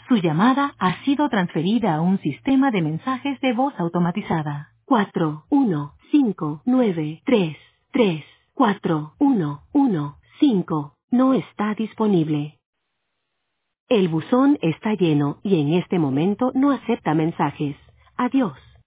Su llamada ha sido transferida a un sistema de mensajes de voz automatizada. 41593341115 no está disponible. El buzón está lleno y en este momento no acepta mensajes. Adiós.